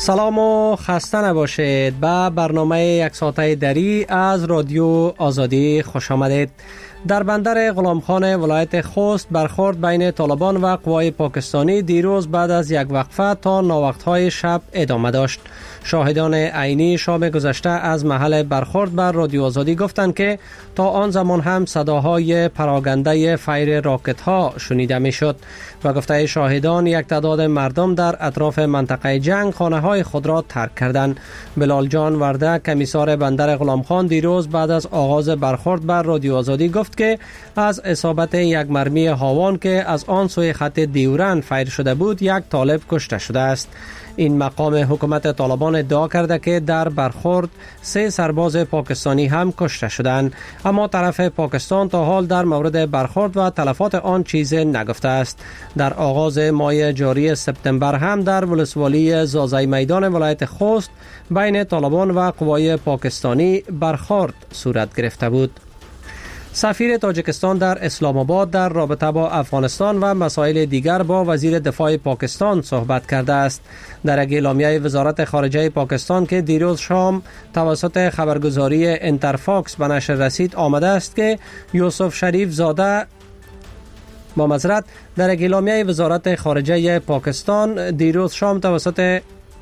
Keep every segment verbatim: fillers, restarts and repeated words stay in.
سلام و خسته نباشید. به برنامه یک ساعته دری از رادیو آزادی خوش آمدید. در بندر غلامخان ولایت خوست برخورد بین طالبان و قوای پاکستانی دیروز بعد از یک وقفه تا ناوقت‌های شب ادامه داشت. شاهدان عینی شام گذشته از محل برخورد بر رادیو آزادی گفتند که تا آن زمان هم صداهای پراگنده فیر راکت‌ها شنیده می‌شد و گفته شاهدان یک تعداد مردم در اطراف منطقه جنگ خانه‌های خود را ترک کردند. بلال جان ورده کمیسار بندر غلامخان دیروز بعد از آغاز برخورد بر رادیو آزادی گفت که از اصابت یک مرمی هاوان که از آن سوی خط دیورن فیر شده بود یک طالب کشته شده است. این مقام حکومت طالبان ادعا کرده که در برخورد سه سرباز پاکستانی هم کشته شدند، اما طرف پاکستان تا حال در مورد برخورد و تلفات آن چیزی نگفته است. در آغاز ماه جاری سپتامبر هم در ولسوالی زازای میدان ولایت خوست بین طالبان و قوای پاکستانی برخورد صورت گرفته بود. سفیر تاجیکستان در اسلام آباد در رابطه با افغانستان و مسائل دیگر با وزیر دفاع پاکستان صحبت کرده است. در اعلامیه وزارت خارجه پاکستان که دیروز شام توسط خبرگزاری انترفاکس به نشر رسید آمده است که یوسف شریف زاده با معذرت در اعلامیه وزارت خارجه پاکستان دیروز شام توسط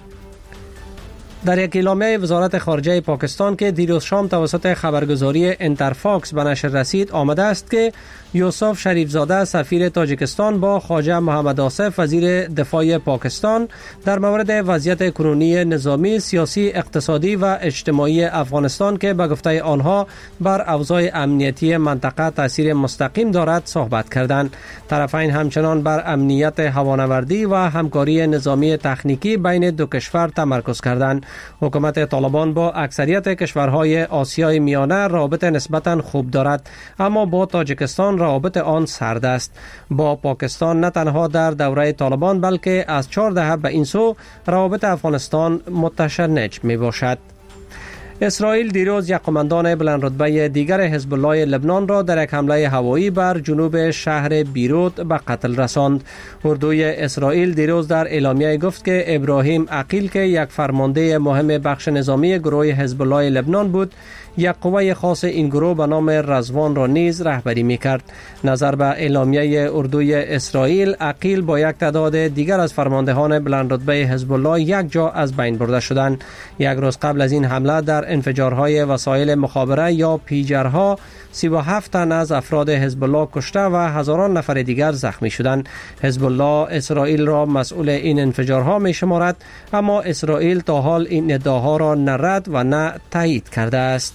در یک اعلامیه وزارت خارجه پاکستان که دیروز شام توسط خبرگزاری انترفاکس به نشر رسید آمده است که یوسف شریف زاده سفیر تاجیکستان با خواجه محمد آصف وزیر دفاع پاکستان در مورد وضعیت کنونی نظامی، سیاسی، اقتصادی و اجتماعی افغانستان که به گفته آنها بر اوضاع امنیتی منطقه تاثیر مستقیم دارد صحبت کردند. طرفین همچنان بر امنیت هوانوردی و همکاری نظامی تکنیکی بین دو کشور تمرکز کردند. حکومت طالبان با اکثریت کشورهای آسیای میانه رابط نسبتاً خوب دارد، اما با تاجیکستان رابط آن سرد است. با پاکستان نه تنها در دوره طالبان بلکه از چهار دهه به این سو رابط افغانستان متشنج می باشد. اسرائیل دیروز یک قماندان بلند رتبه دیگر حزب الله لبنان را در یک حمله هوایی بر جنوب شهر بیروت به قتل رساند. اردوی اسرائیل دیروز در اعلامیه گفت که ابراهیم عقیل که یک فرمانده مهم بخش نظامی گروه حزب الله لبنان بود، یک قوه خاص این گروه به نام رضوان را نیز رهبری می‌کرد. نظر به اعلامیه اردوی اسرائیل، عقیل با یک تعداد دیگر از فرماندهان بلند رتبه حزب الله یک جا از بین برده شدند. یک روز قبل از این حمله در انفجارهای وسایل مخابره یا پیجرها سی و هفت تن از افراد حزب الله کشته و هزاران نفر دیگر زخمی شدند. حزب الله اسرائیل را مسئول این انفجارها می‌شمارد، اما اسرائیل تا حال این ادعاها را نه رد و نه تایید کرده است.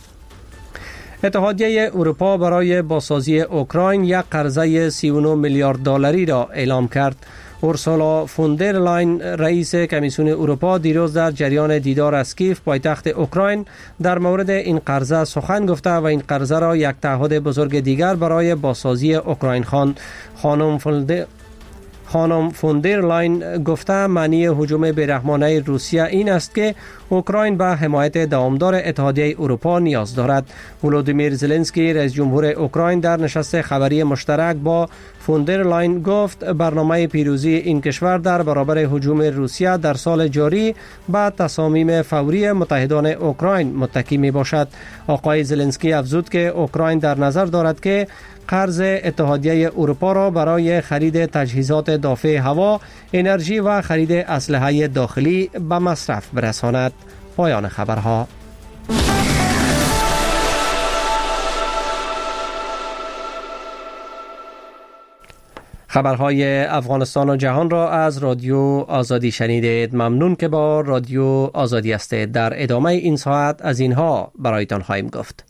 اتحادیه اروپا برای بازسازی اوکراین یک قرضه سی و نه میلیارد دلاری را اعلام کرد. اورسولا فون در لاین رئیس کمیسیون اروپا دیروز در جریان دیدار از کیف پایتخت اوکراین در مورد این قرضه سخن گفته و این قرضه را یک تعهد بزرگ دیگر برای بازسازی اوکراین خواند. خانم فولدر خانم فون در لاین گفته معنی هجوم بیرحمانه روسیه این است که اوکراین به حمایت دوامدار اتحادیه اروپا نیاز دارد. ولودیمیر زلنسکی رئیس جمهور اوکراین در نشست خبری مشترک با فون در لاین گفت برنامه پیروزی این کشور در برابر هجوم روسیه در سال جاری به تصامیم فوری متحدان اوکراین متکی می باشد. آقای زلنسکی افزود که اوکراین در نظر دارد که قرض اتحادیه اروپا را برای خرید تجهیزات دافع هوا، انرژی و خرید اسلحه داخلی به مصرف برساند. پایان خبرها. خبرهای افغانستان و جهان را از رادیو آزادی شنیدید. ممنون که با رادیو آزادی هستید. در ادامه این ساعت از اینها برایتان خواهیم گفت.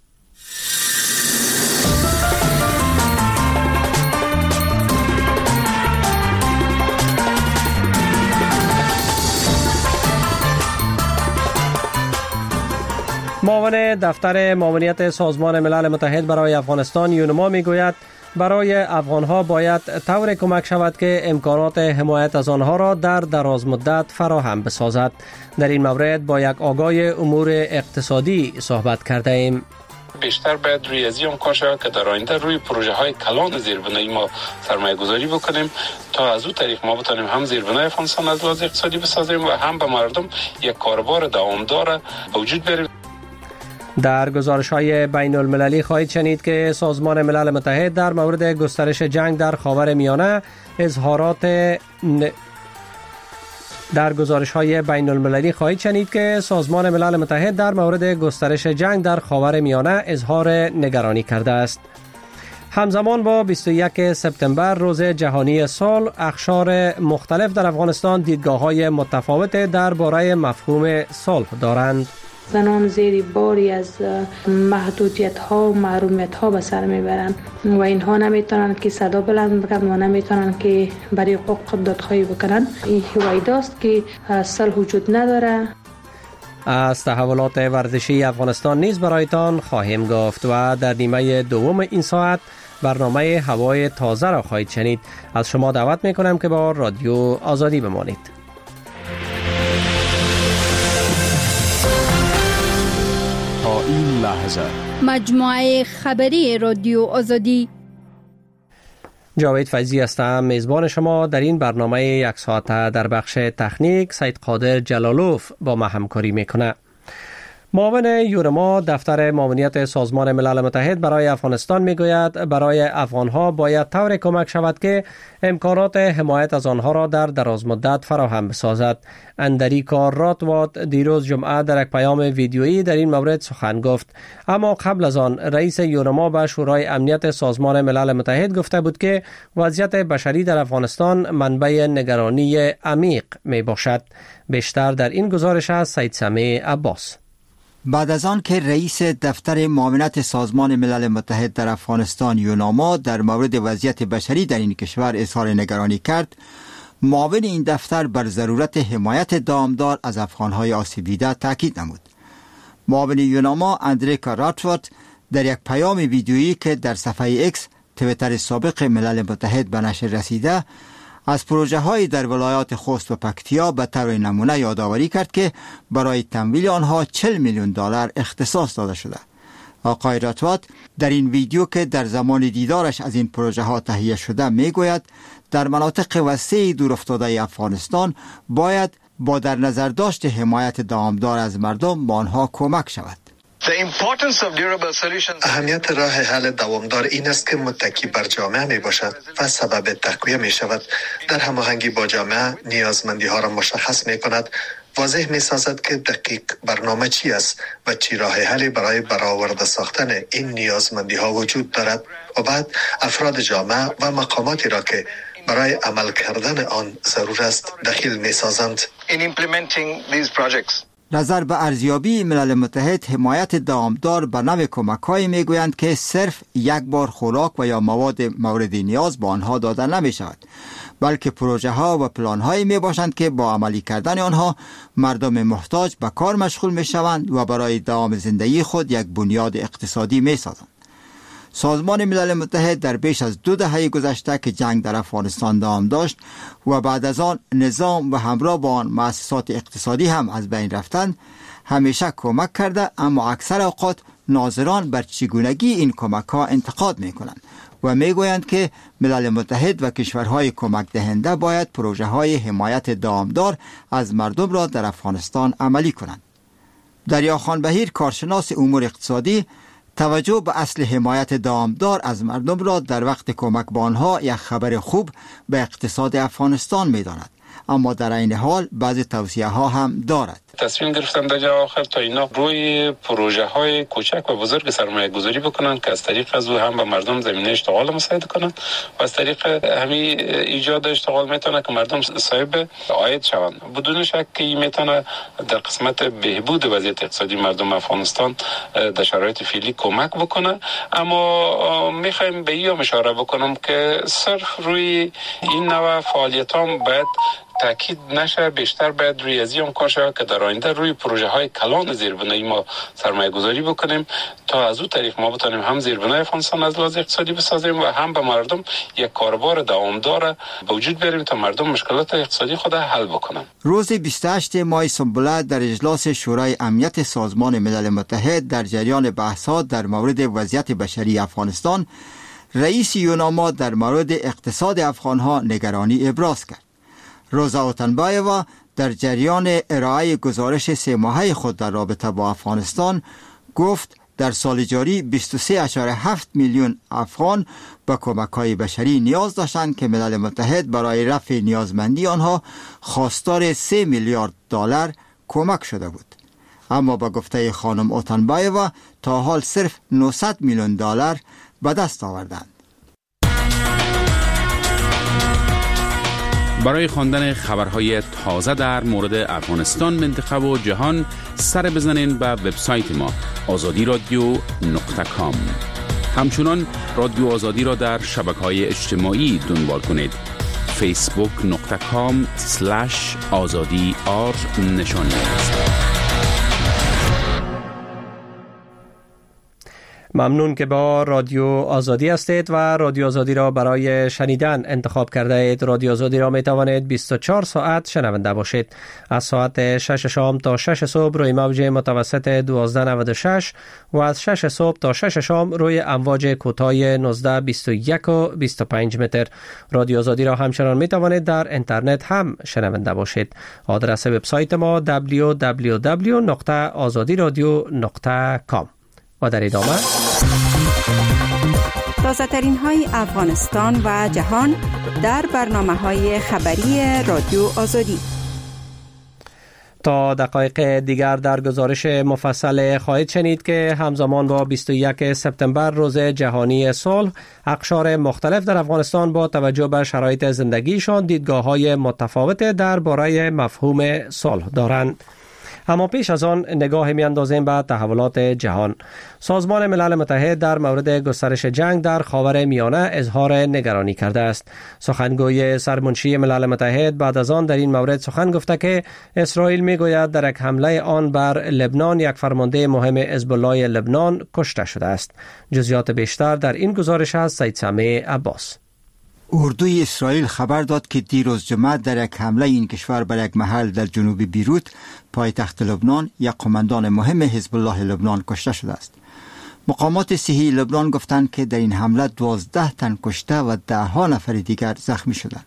معاون دفتر معاونیت سازمان ملل متحد برای افغانستان یونما میگوید برای افغانها باید طور کمک شود که امکانات حمایت از آنها را در دراز مدت فراهم بسازد. در این مورد با یک آگاه امور اقتصادی صحبت کرده ایم. بیشتر باید روی از این کار شود که در آینده روی پروژه های کلان زیربنایی ما سرمایه گذاری بکنیم تا از اون طریق ما بتونیم هم زیربنای افغانستان از لحاظ اقتصادی بسازیم و هم به مردم یک کاربار دوامدار وجود بیاریم. در گزارش‌های بین المللی خواهید شنید که سازمان ملل متحد در مورد گسترش جنگ در خاورمیانه اظهارات ن... در گزارش‌های بین المللی خواهید شنید که سازمان ملل متحد در مورد گسترش جنگ در خاورمیانه اظهار نگرانی کرده است. همزمان با بیست و یکم سپتامبر روز جهانی صلح، اقشار مختلف در افغانستان دیدگاه‌های متفاوت درباره مفهوم صلح دارند. زنان زیر باری از محدودیت ها و محرومیت ها به سر میبرند و اینها نمیتونن که صدا بلند بکنن و نمیتونن که برای حقوق دادخواهی بکنن. این هویداست که صلح وجود نداره. از تحولات ورزشی افغانستان نیز برایتان خواهیم گفت و در نیمه دوم این ساعت برنامه هوای تازه را خواهید شنید. از شما دعوت میکنم که با رادیو آزادی بمانید. تا این لحظه مجموعه خبری رادیو آزادی. جاوید فیضی هستم، میزبان شما در این برنامه یک ساعته. در بخش تکنیک سید قادر جلالوف با ما همکاری میکنه. معاون یورما دفتر معاونیت سازمان ملل متحد برای افغانستان میگوید برای افغانها باید طور کمک شود که امکانات حمایت از آنها را در دراز مدت فراهم بسازد. اندریکا راتوات دیروز جمعه در یک پیام ویدیویی در این مورد سخن گفت، اما قبل از آن رئیس یورما به شورای امنیت سازمان ملل متحد گفته بود که وضعیت بشری در افغانستان منبع نگرانی عمیق می باشد. بیشتر در این گزارش از سید سمیع عباس. بعد از آن که رئیس دفتر معاونت سازمان ملل متحد در افغانستان یوناما در مورد وضعیت بشری در این کشور اظهار نگرانی کرد، معاون این دفتر بر ضرورت حمایت دامدار از افغانهای آسیب دیده تاکید نمود. معاون یوناما اندریکا راتوات در یک پیام ویدیویی که در صفحه اکس تویتر سابق ملل متحد به نشر رسیده، از پروژه های در ولایات خوست و پکتیا به طور نمونه یادآوری کرد که برای تمویل آنها چهل میلیون دلار اختصاص داده شده. آقای راتوات در این ویدیو که در زمان دیدارش از این پروژه ها تهیه شده میگوید در مناطق وسیع دورافتاده افغانستان باید با در نظر داشت حمایت دامدار از مردم با آنها کمک شود. اهمیت راه حل دوامدار این است که متکی بر جامعه می باشد و سبب تقویه می شود. در هماهنگی با جامعه نیازمندی ها را مشخص می کند، واضح می سازد که دقیق برنامه چی است و چی راه حلی برای برآورده ساختن این نیازمندی ها وجود دارد و بعد افراد جامعه و مقاماتی را که برای عمل کردن آن ضرور است دخیل می سازند. نظر به ارزیابی ملل متحد، حمایت دامدار به نوع کمک‌هایی میگویند که صرف یک بار خوراک و یا مواد مورد نیاز به آنها داده نمی شود، بلکه پروژه ها و پلان هایی می باشند که با عملی کردن آنها مردم محتاج به کار مشغول می شوند و برای دوام زندگی خود یک بنیاد اقتصادی می سازند. سازمان ملل متحد در بیش از دو دهه گذشته که جنگ در افغانستان دوام داشت و بعد از آن نظام و همراه با آن مؤسسات اقتصادی هم از بین رفتند، همیشه کمک کرده، اما اکثر اوقات ناظران بر چگونگی این کمک ها انتقاد می کنند و می گویند که ملل متحد و کشورهای کمک دهنده باید پروژه های حمایت دامدار از مردم را در افغانستان عملی کنند. دریاخان بهیر، کارشناس امور اقتصادی، توجه به اصل حمایت دامدار از مردم را در وقت کمک به آنها یک خبر خوب به اقتصاد افغانستان می داند، اما در این حال بعضی توصیه ها هم دارد. تصمیم گرفتن در جای آخر تا اینا روی پروژه های کوچک و بزرگ سرمایه گذاری بکنن که از طریق از او هم به مردم زمینه اشتغال مساعد کنند و از طریق همین ایجاد اشتغال میتونه که مردم صاحب عاید شوند. بدون شک که این میتونه در قسمت بهبود وضعیت اقتصادی مردم افغانستان در شرایط فعلی کمک بکنه، اما میخوایم به این اشاره بکنم که صرف روی این نوع فعالیت هم باید تاکید نشه، بیشتر باید روی از این کار شود که در آینده روی پروژه های کلان زیربنایی ما سرمایه گذاری بکنیم تا از اون طریق ما بتونیم هم زیربنای افغانستان از لحاظ اقتصادی بسازیم و هم به مردم یک کاربار دوامدار به وجود بیاریم تا مردم مشکلات اقتصادی خود حل بکنن. روز بیست و هشتم ماه سنبله در اجلاس شورای امنیت سازمان ملل متحد در جریان بحث‌ها در مورد وضعیت بشری افغانستان، رئیس یوناما در مورد اقتصاد افغانها نگرانی ابراز کرد. روزا اوتنبایوا در جریان ارائه گزارش سه ماهه خود در رابطه با افغانستان گفت در سال جاری بیست و سه ممیز هفت میلیون افغان به کمک‌های بشری نیاز داشتند که ملل متحد برای رفع نیازمندی آنها خواستار سه میلیارد دلار کمک شده بود. اما با گفته خانم اوتنبایوا تا حال صرف نهصد میلیون دلار به دست آوردند. برای خواندن خبرهای تازه در مورد افغانستان، منطقه و جهان سر بزنین به وبسایت ما آزادی رادیو نقطه کام. همچنان رادیو آزادی را در شبکه‌های اجتماعی دنبال کنید. فیسبوک نقطه کام سلش آزادی آر نشانی است. ممنون که با رادیو آزادی هستید و رادیو آزادی را برای شنیدن انتخاب کرده اید. رادیو آزادی را می توانید بیست و چهار ساعت شنونده باشید. از ساعت شش شام تا شش صبح روی موج متوسط دوازده نود و شش و از شش صبح تا شش شام روی امواج کوتاه نوزده بیست و یک و بیست و پنج متر. رادیو آزادی را همچنان می توانید در اینترنت هم شنونده باشید. آدرس وبسایت ما دبلیو دبلیو دبلیو نقطه آزادی رادیو نقطه کام. و در ادامه تازه ترین های افغانستان و جهان در برنامه های خبری رادیو آزادی. تا دقایق دیگر در گزارش مفصل خواهید شنید که همزمان با بیست و یک سپتامبر روز جهانی صلح، اقشار مختلف در افغانستان با توجه به شرایط زندگیشان دیدگاه‌های متفاوت درباره مفهوم صلح دارند. اما پیش از آن نگاه می‌اندازیم به تحولات جهان. سازمان ملل متحد در مورد گسترش جنگ در خاور میانه اظهار نگرانی کرده است. سخنگوی سرمنشی ملل متحد بعد از آن در این مورد سخن گفته که اسرائیل می‌گوید در یک حمله آن بر لبنان یک فرمانده مهم حزب الله لبنان کشته شده است. جزئیات بیشتر در این گزارش از سید سامع عباس. اردوی اسرائیل خبر داد که دیروز جمعه در یک حمله این کشور بر یک محل در جنوب بیروت پایتخت لبنان یک قماندان مهم حزب الله لبنان کشته شده است. مقامات صحی لبنان گفتند که در این حمله دوازده تن کشته و ده ها نفر دیگر زخمی شدند.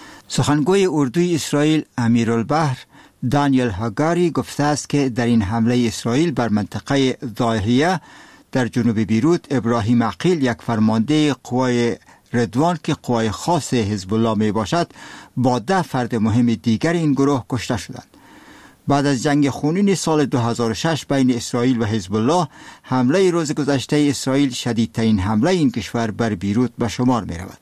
سخنگوی اردوی اسرائیل امیرالبحر دانیل هاگاری گفته است که در این حمله اسرائیل بر منطقه ظاهریه در جنوب بیروت ابراهیم عقیل یک فرمانده قوای ردوان که قوای خاص حزب الله می باشد با ده فرد مهم دیگر این گروه کشته شدند. بعد از جنگ خونین سال دو هزار و شش بین اسرائیل و حزب الله، حمله روز گذشته اسرائیل شدیدترین حمله این کشور بر بیروت به شمار می رود.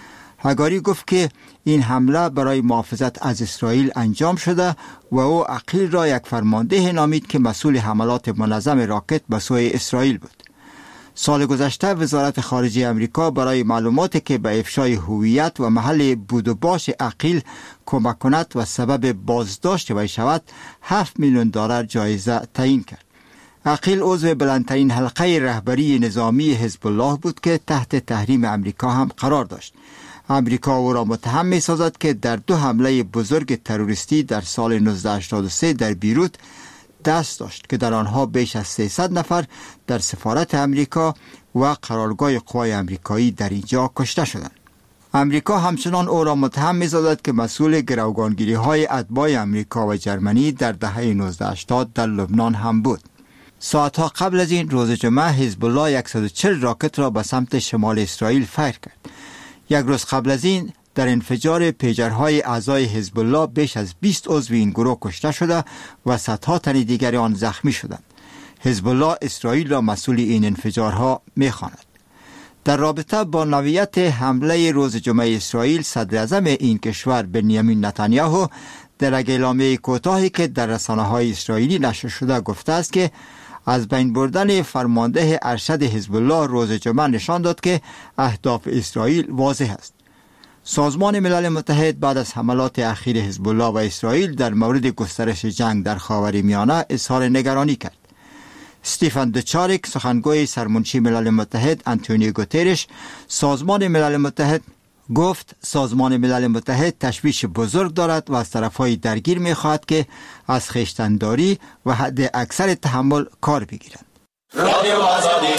هاگاری گفت که این حمله برای محافظت از اسرائیل انجام شده و او عقیل را یک فرمانده نامید که مسئول حملات منظم راکت به سوی اسرائیل بود. سال گذشته وزارت خارجه امریکا برای معلوماتی که به افشای هویت و محل بود و باش عقیل کمک کند و سبب بازداشت وی شود هفت میلیون دلار جایزه تعیین کرد. عقیل عضو بلندترین حلقه رهبری نظامی حزب الله بود که تحت تحریم امریکا هم قرار داشت. امریکا او را متهم می سازد که در دو حمله بزرگ تروریستی در سال نوزده هشتاد و سه در بیروت دست داشت که در آنها بیش از سیصد نفر در سفارت امریکا و قرارگاه قوای امریکایی در اینجا کشته شدند. امریکا همچنان او را متهم می‌سازد که مسئول گروگانگیری های اتباع امریکا و جرمنی در دهه نوزده هشتاد در لبنان هم بود. ساعتها قبل از این روز جمعه حزب الله صد و چهل راکت را به سمت شمال اسرائیل فیر کرد. یک روز قبل از این در انفجار پیجرهای اعضای حزب الله بیش از بیست عضو این گروه کشته شده و صدها تن دیگر آن زخمی شدند. حزب الله اسرائیل را مسئول این انفجارها می‌خواند. در رابطه با نوعیت حمله روز جمعه اسرائیل، صدر اعظم این کشور بنیامین نتانیاهو در یک اعلامیه کوتاهی که در رسانه‌های اسرائیلی نشر شده گفته است که از بین بردن فرمانده ارشد حزب الله روز جمعه نشان داد که اهداف اسرائیل واضح است. سازمان ملل متحد بعد از حملات اخیر حزب الله و اسرائیل در مورد گسترش جنگ در خاورمیانه اظهار نگرانی کرد. استیفن دوچاریک، سخنگوی سرمنشی ملل متحد انتونیو گوترش، سازمان ملل متحد گفت سازمان ملل متحد تشویش بزرگ دارد و از طرفهای درگیر می خواهد که از خویشتنداری و حد اکثر تحمل کار بگیرند. رادیو آزادی.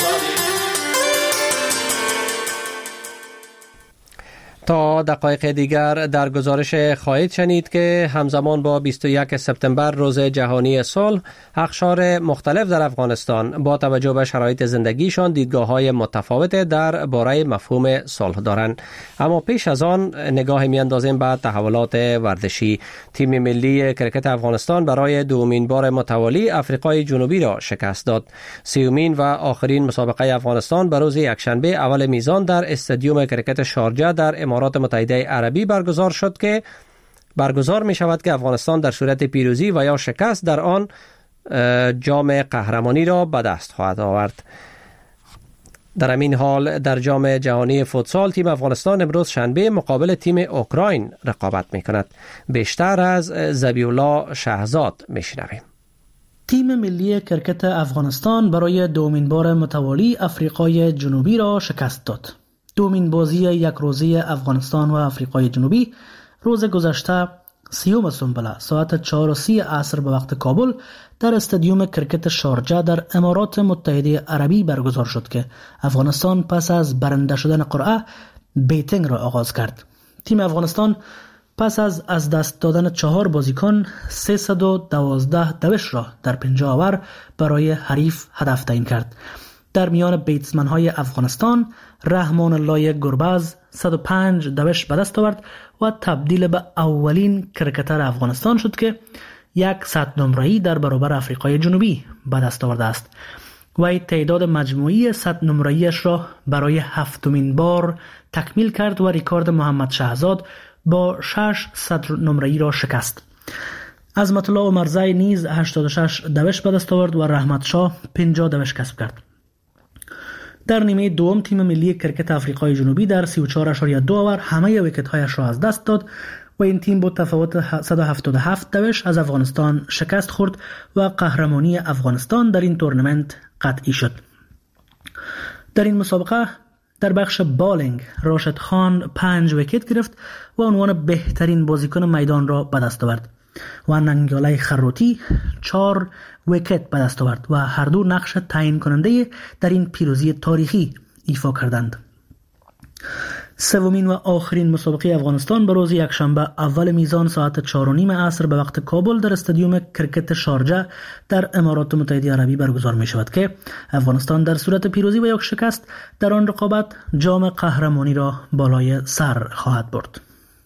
تا دقایق دیگر در گزارش خواهید شنید که همزمان با بیست و یک سپتامبر روز جهانی صلح، اقشار مختلف در افغانستان با توجه به شرایط زندگیشان دیدگاه‌های متفاوت در باره مفهوم صلح دارند. اما پیش از آن نگاه می‌اندازیم به تحولات ورزشی. تیم ملی کرکت افغانستان برای دومین بار متوالی آفریقای جنوبی را شکست داد. سیومین و آخرین مسابقه افغانستان به روز یکشنبه اول میزان در استادیوم کرکت شارجه در امارات متحده عربی برگزار شد که برگزار می شود که افغانستان در صورت پیروزی و یا شکست در آن جام قهرمانی را به دست خواهد آورد. در همین حال در جام جهانی فوتسال تیم افغانستان امروز شنبه مقابل تیم اوکراین رقابت می کند. بیشتر از ذبیح‌الله شهزاد می شنویم. تیم ملی کرکت افغانستان برای دومین بار متوالی آفریقای جنوبی را شکست داد. دومین بازی یک روزه افغانستان و آفریقای جنوبی روز گذشته سیوم سنبله ساعت چهار و سی عصر به وقت کابل در استادیوم کرکت شارجه در امارات متحده عربی برگزار شد که افغانستان پس از برنده شدن قرعه بیتینگ را آغاز کرد. تیم افغانستان پس از از دست دادن چهار بازیکن سیصد و دوازده دوش را در پنجاه اوور برای حریف هدف تعیین کرد. در میان بیتسمن های افغانستان رحمان الله گربز صد و پنج دوش به دست آورد و تبدیل به اولین کرکتر افغانستان شد که یک صد نمره‌ای در برابر آفریقای جنوبی به دست آورده است. و تعداد مجموعی صد نمره‌ایش را برای هفتمین بار تکمیل کرد و ریکارد محمد شهزاد با شش صد نمره‌ای را شکست. عظمت الله عمرزی نیز هشتاد و شش دوش به دست آورد و رحمت شاه پنجاه دوش کسب کرد. در نیمه دوم تیم ملی کرکت آفریقای جنوبی در سی و چهار اشاریه دو اوور همه ویکت‌هایش را از دست داد و این تیم با تفاوت صد و هفتاد و هفت دوش از افغانستان شکست خورد و قهرمانی افغانستان در این تورنمنت قطعی شد. در این مسابقه در بخش بالینگ راشد خان پنج ویکت گرفت و عنوان بهترین بازیکن میدان را به دست آورد و ننگیاله خروتی چهار ویکت به دست آورد و هر دو نقش تعیین کننده در این پیروزی تاریخی ایفا کردند. سومین و آخرین مسابقه افغانستان به روز یکشنبه اول میزان ساعت چهار و نیم عصر به وقت کابل در استادیوم کرکت شارجه در امارات متحده عربی برگزار می شود که افغانستان در صورت پیروزی و یا شکست در آن رقابت جام قهرمانی را بالای سر خواهد برد.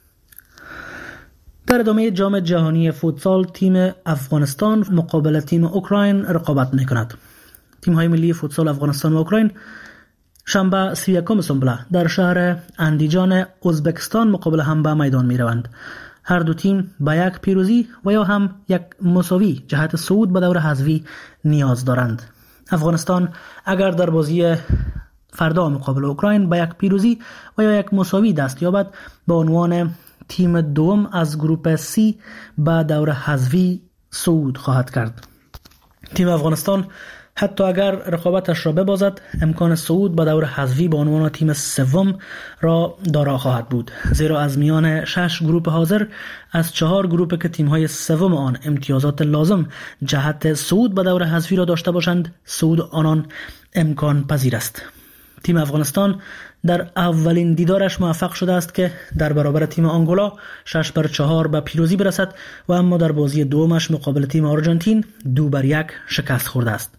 در ادامه جام جهانی فوتسال تیم افغانستان مقابل تیم اوکراین رقابت می کند. تیم های ملی فوتسال افغانستان و اوکراین شنبه سی و یکم سنبله در شهر اندیجان ازبکستان مقابل هم به میدان می روند. هر دو تیم به یک پیروزی و یا هم یک مساوی جهت صعود به دور حذفی نیاز دارند. افغانستان اگر در بازی فردا مقابل اوکراین به یک پیروزی و یا یک مساوی دست یابد به عنوان تیم دوم از گروپ سی به دور حذفی صعود خواهد کرد. تیم افغانستان حتی اگر رقابتش را ببازد امکان صعود به دور حذفی به عنوان تیم سوم را دارا خواهد بود، زیرا از میان شش گروپ حاضر از چهار گروپ که تیم‌های سوم آن امتیازات لازم جهت صعود به دور حذفی را داشته باشند صعود آنان امکان پذیر است. تیم افغانستان در اولین دیدارش موفق شده است که در برابر تیم آنگولا شش بر چهار به پیروزی برسد و اما در بازی دومش مقابل تیم آرژانتین دو بر یک شکست خورده است.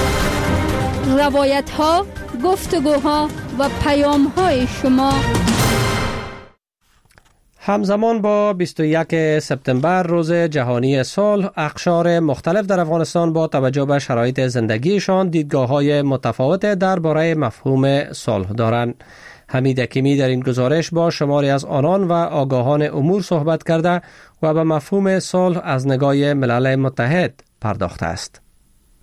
روایت ها، گفتگوها و پیام های شما. همزمان با بیست و یک سپتامبر روز جهانی صلح، اقشار مختلف در افغانستان با توجه به شرایط زندگیشان دیدگاه‌های متفاوت درباره مفهوم صلح دارند. حمید حکیمی در این گزارش با شماری از آنان و آگاهان امور صحبت کرده و به مفهوم صلح از نگاه ملل متحد پرداخته است.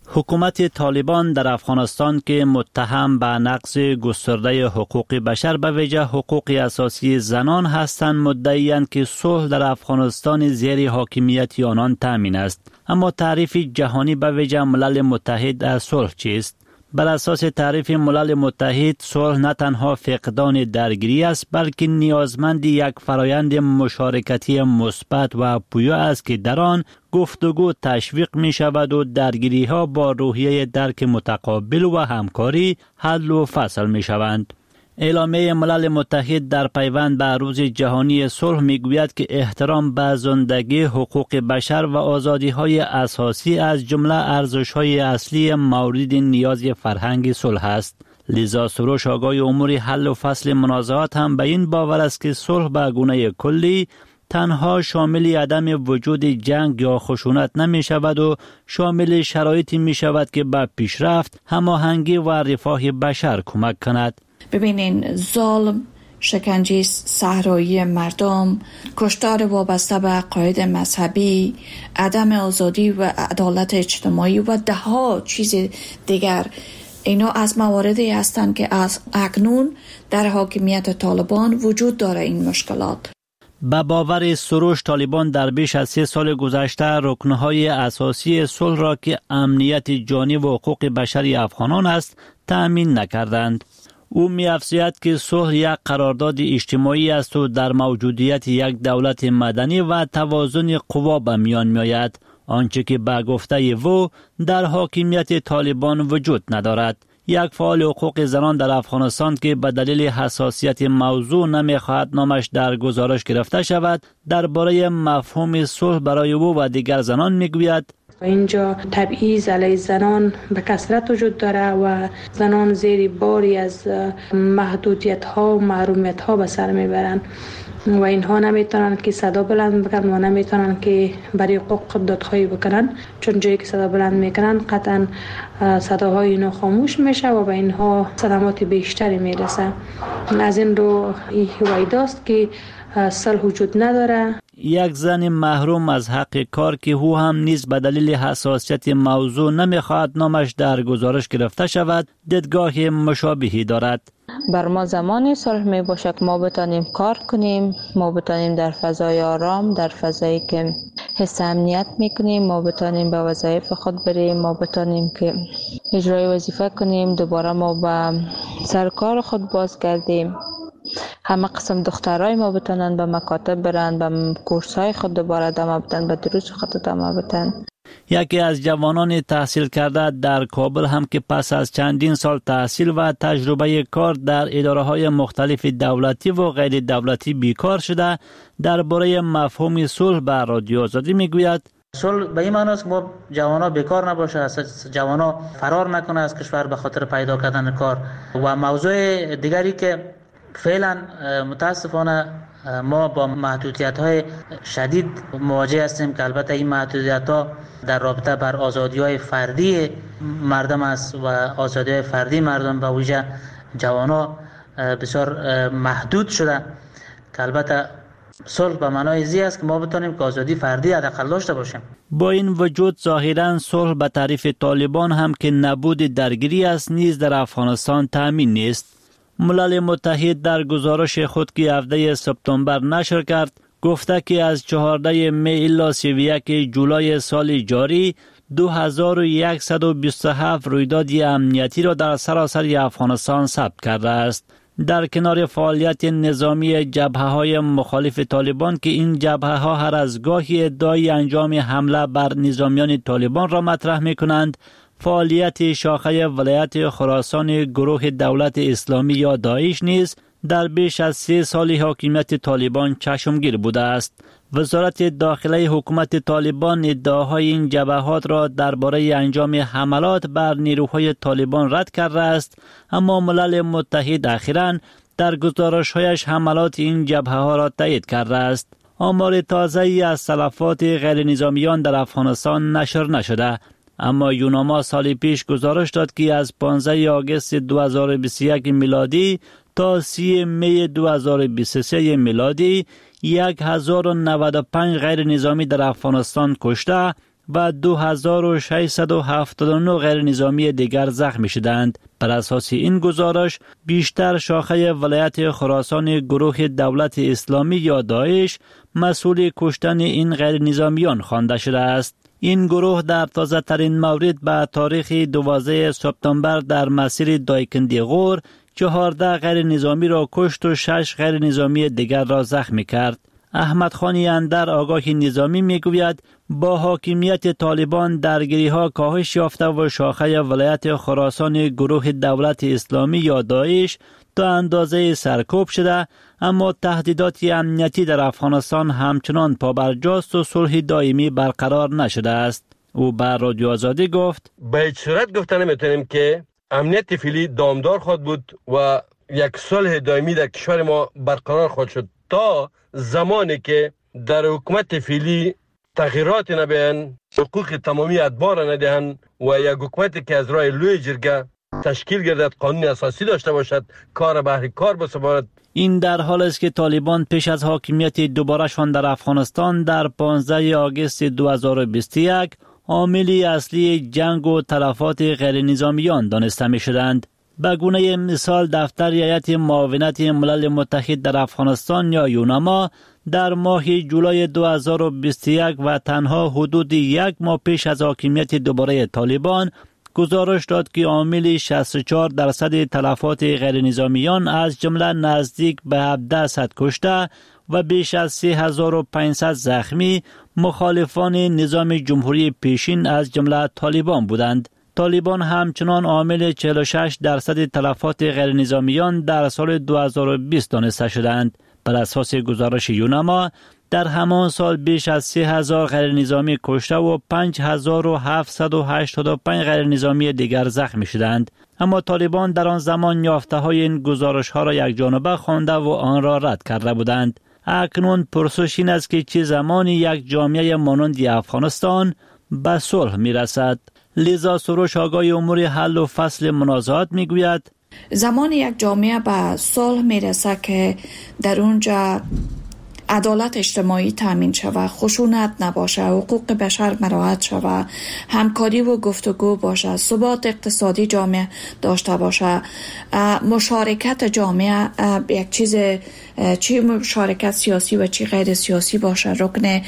حکومت طالبان در افغانستان که متهم به نقض گسترده حقوق بشر به ویژه حقوق اساسی زنان هستند مدعی‌اند که صلح در افغانستان زیر حاکمیت آنان تامین است. اما تعریف جهانی به ویژه ملل متحد از صلح چیست؟ بر اساس تعریف ملل متحد صلح نه تنها فقدان درگیری است بلکه نیازمند یک فرایند مشارکتی مثبت و پویا است که در آن گفتگو تشویق می شود و درگیری ها با روحیه درک متقابل و همکاری حل و فصل می شوند. اعلامیه ملل متحد در پیوند به روز جهانی صلح می گوید که احترام به زندگی، حقوق بشر و آزادی های اساسی از جمله ارزش های اصلی مورد نیاز فرهنگ صلح است. لذا سروش آگاه امور حل و فصل منازعات هم به این باور است که صلح به گونه کلی تنها شامل عدم وجود جنگ یا خشونت نمی شود و شامل شرایطی می شود که به پیشرفت، هماهنگی و رفاه بشر کمک کند. ببینین ظلم، شکنجه صحرایی مردم، کشتار وابسته به عقاید مذهبی، عدم آزادی و عدالت اجتماعی و ده ها چیز دیگر، اینا از مواردی هستند که از اکنون در حاکمیت طالبان وجود داره. این مشکلات به باور سروش طالبان در بیش از سه سال گذشته رکنهای اساسی صلح را که امنیت جانی و حقوق بشری افغانان است تأمین نکردند. او می افزاید که صلح یک قرارداد اجتماعی است و در موجودیت یک دولت مدنی و توازن قوا به میان می آید، آنچه که به گفته او در حاکمیت طالبان وجود ندارد. یک فعال حقوق زنان در افغانستان که به دلیل حساسیت موضوع نمیخواهد نامش در گزارش گرفته شود، درباره مفهوم صلح برای او و دیگر زنان میگوید: اینجا تبعیض علیه زنان به کثرت وجود داره و زنان زیر باری از محدودیت ها و محرومیت ها به سر میبرند و اینها نمیتونن که صدا بلند بکنن و نمیتونن که برای حقوق دادخواهی بکنن، چون جایی که صدا بلند میکنن قطعا صداهای اینها خاموش میشه و به اینها صدمات بیشتری میرسه. از این رو ویداست که صلح وجود نداره. یک زن محروم از حق کار که او هم نیز به دلیل حساسیت موضوع نمیخواهد نامش در گزارش گرفته شود، دیدگاه مشابهی دارد. بر ما زمانی صلح می باشد که ما بتانیم کار کنیم، ما بتانیم در فضای آرام، در فضایی که حس امنیت میکنیم، ما بتانیم به وظایف خود بریم، ما بتانیم که اجرای وظیفه کنیم، دوباره ما به سرکار خود بازگردیم. همه قسم دخترای ما بتانن به مکاتب برن، به کورسای خود دوباره ادامه بدن، به دروس خود ادامه بدن. یکی از جوانان تحصیل کرده در کابل هم که پس از چندین سال تحصیل و تجربه کار در اداره‌های مختلف دولتی و غیر دولتی بیکار شده، درباره مفهوم صلح به رادیو آزادی میگوید: صلح به این معنی است که ما جوانا بیکار نباشه، جوانا فرار نکنه از کشور به خاطر پیدا کردن کار. و موضوع دیگری که فعلا متاسفانه ما با محدودیت‌های شدید مواجه هستیم که البته این محدودیت‌ها در رابطه بر آزادی‌های فردی مردم است و آزادی‌های فردی مردم به ویژه جوانان بسیار محدود شده که البته صلح به معنای زی است که ما بتونیم که آزادی فردی حداقل داشته باشیم. با این وجود ظاهراً صلح به تعریف طالبان هم که نبود درگیری است نیز در افغانستان تامین نیست. ملل متحد در گزارش خود که هفده سپتامبر نشر کرد گفته که از چهارده می الی سی و یک جولای سال جاری دو هزار و صد و بیست و هفت رویداد امنیتی را در سراسر افغانستان ثبت کرده است. در کنار فعالیت نظامی جبهه‌های مخالف طالبان که این جبهه‌ها هر از گاهی ادعای انجام حمله بر نظامیان طالبان را مطرح می‌کنند، فعالیت شاخه ولایت خراسان گروه دولت اسلامی یا داعش نیز در بیش از سه سال حاکمیت طالبان چشمگیر بوده است. وزارت داخله حکومت طالبان ادعاهای این جبهات را درباره انجام حملات بر نیروهای طالبان رد کرده است، اما ملل متحد اخیراً در گزارش‌هایش حملات این جبهه‌ها را تایید کرده است. آمار تازه‌ای از تلفات غیر نظامیان در افغانستان نشر نشده، اما یوناما سال پیش گزارش داد که از پانزده آگوست دو هزار و بیست و یک میلادی تا سی می دو هزار و بیست و سه میلادی هزار و نود و پنج غیر نظامی در افغانستان کشته و دو هزار و ششصد و هفتاد و نه غیر نظامی دیگر زخمی شدند. بر اساس این گزارش بیشتر شاخه ولایت خراسان گروه دولت اسلامی یا داعش مسئول کشتن این غیر نظامیان خوانده شده است. این گروه در تازه ترین مورد به تاریخ دوازده سپتامبر در مسیر دایکندی غور چهارده غیر نظامی را کشت و شش غیر نظامی دیگر را زخمی کرد. احمد خانی اندر آگاه نظامی میگوید با حاکمیت طالبان درگیری ها کاهش یافته و شاخه ولایت خراسان گروه دولت اسلامی یا داعش تا اندازه سرکوب شده، اما تهدیدات امنیتی در افغانستان همچنان پابرجاست و صلح دائمی برقرار نشده است. او بر رادیو آزادی گفت به هیچ صورت گفته نمیتونیم که امنیت فعلی دامدار خواهد بود و یک صلح دائمی در کشور ما برقرار خواهد شد تا زمانی که در حکومت فعلی تغییرات نبیان، حقوق تمامی ادبار ندهند و یک حکومتی که از راه لوی جرگه تشکیل گردد، قانون اساسی داشته باشد، کار بهر کار بسپارد. این در حال است که طالبان پیش از حاکمیت دوباره‌شان در افغانستان در پانزده آگوست دو هزار و بیست و یک عاملی اصلی جنگ و تلفات غیر نظامیان دانسته می شدند. به گونه مثال دفتر هیئت معاونت ملل متحد در افغانستان یا یونما در ماه جولای دو هزار و بیست و یک و تنها حدود یک ماه پیش از حاکمیت دوباره طالبان گزارش داد که عامل شصت و چهار درصد تلفات غیر نظامیان از جمله نزدیک به هفده صد کشته و بیش از سه هزار و پانصد زخمی مخالفان نظام جمهوری پیشین از جمله طالبان بودند. طالبان همچنان عامل چهل و شش درصد تلفات غیر نظامیان در سال دو هزار و بیست دانسته شدند. بر اساس گزارش یونما در همان سال بیش از سه هزار غیر نظامی کشته و پنج هزار و هفتصد و هشتاد و پنج غیر نظامی دیگر زخمی شدند. اما طالبان در آن زمان یافته های این گزارش ها را یک جانبه خوانده و آن را رد کرده بودند. اکنون پرسش این است که چه زمانی یک جامعه مانند افغانستان به صلح می رسد؟ لیزا سروش آگاه امور حل و فصل منازعات می گوید زمان یک جامعه به صلح می رسد که در اونجا عدالت اجتماعی تامین شود، خشونت نباشه، حقوق بشر مراعات شود، همکاری و گفتگو باشه، ثبات اقتصادی جامعه داشته باشه، مشارکت جامعه یک چیز چی مشارکت سیاسی و چی غیر سیاسی باشه رکن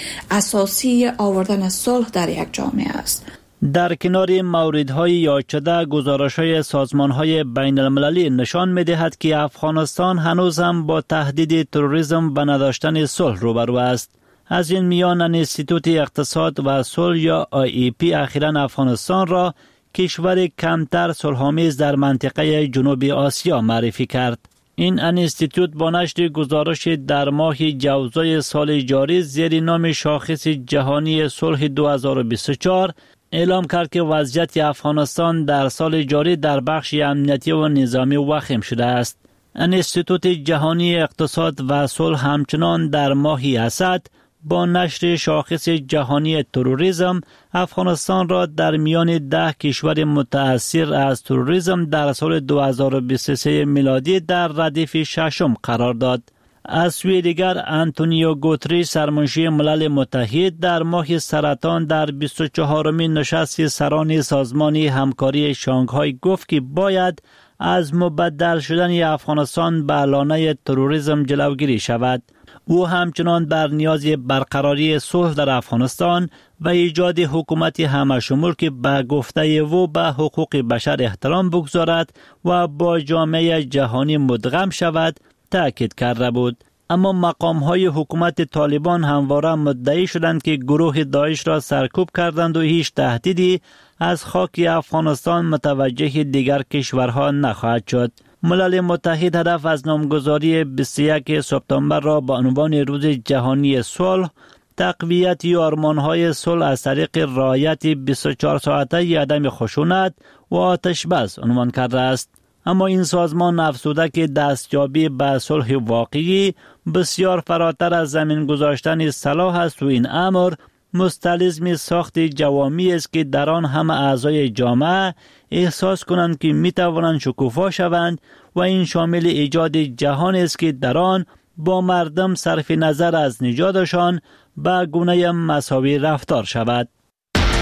اساسی آوردن صلح در یک جامعه است. در کنار موردهای یاد شده گزارش‌های سازمان‌های بین المللی نشان می‌دهد که افغانستان هنوز هم با تهدید تروریسم و نداشتن صلح روبرو است. از این میان انستیتوت اقتصاد و صلح یا آی ای پی اخیراً افغانستان را کشور کمتر صلح‌آمیز در منطقه جنوب آسیا معرفی کرد. این انستیتوت با نشر گزارش در ماه جوزای سال جاری زیر نام شاخص جهانی صلح دو هزار و بیست و چهار اعلام کرد که وضعیت افغانستان در سال جاری در بخش امنیتی و نظامی وخیم شده است. انستیتوت جهانی اقتصاد و صلح همچنان در ماه اسد با نشر شاخص جهانی تروریسم افغانستان را در میان ده کشور متأثر از تروریسم در سال دو هزار و بیست و سه میلادی در ردیف ششم قرار داد. از سوی دیگر انتونیو گوتریش سرمنشی ملل متحد در ماه سرطان در بیست و چهارمین نشست سران سازمان همکاری شانگهای گفت که باید از مبدل شدن افغانستان به لانه تروریسم جلوگیری شود. او همچنان بر نیاز برقراری صلح در افغانستان و ایجاد حکومت همه‌شمول که به گفته او به حقوق بشر احترام بگذارد و با جامعه جهانی مدغم شود تأکید کرده بود. اما مقام‌های حکومت طالبان همواره مدعی شدند که گروه داعش را سرکوب کردند و هیچ تهدیدی از خاک افغانستان متوجه دیگر کشورها نخواهد شد. ملل متحد هدف از نامگذاری بیست و یک سپتامبر را با عنوان روز جهانی صلح، تقویت آرمان‌های صلح از طریق رعایت بیست و چهار ساعته عدم خشونت و آتش بس عنوان کرده است. اما این سازمان افزوده که دستیابی به صلح واقعی بسیار فراتر از زمین گذاشتن سلاح است و این امر مستلزم ساخت جوامی است که در آن همه اعضای جامعه احساس کنند که می توانند شکوفا شوند و این شامل ایجاد جهان است که در آن با مردم صرف نظر از نژادشان به گونه مساوی رفتار شود.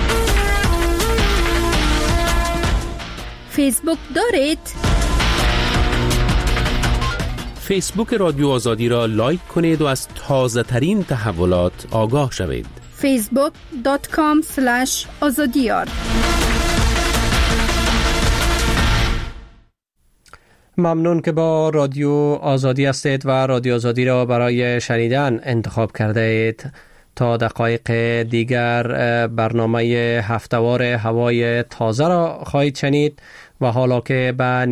فیسبوک دارید؟ فیسبوک رادیو آزادی را لایک کنید و از تازه ترین تحولات آگاه شوید. فیسبوک دات کام اسلش آزادیار. ممنون که با رادیو آزادی هستید و رادیو آزادی را برای شنیدن انتخاب کرده اید. تا دقایق دیگر برنامه هفته‌وار هوای تازه را خواهید شنید و حالا که به